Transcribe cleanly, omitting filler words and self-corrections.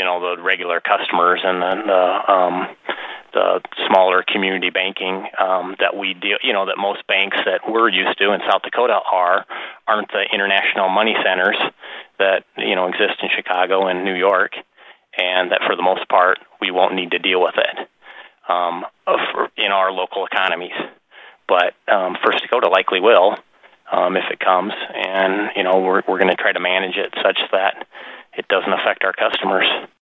the regular customers and then the smaller community banking that we deal, that most banks that we're used to in South Dakota aren't the international money centers that exist in Chicago and New York, and that for the most part we won't need to deal with it in our local economies. But First Dakota likely will if it comes, and we're going to try to manage it such that it doesn't affect our customers.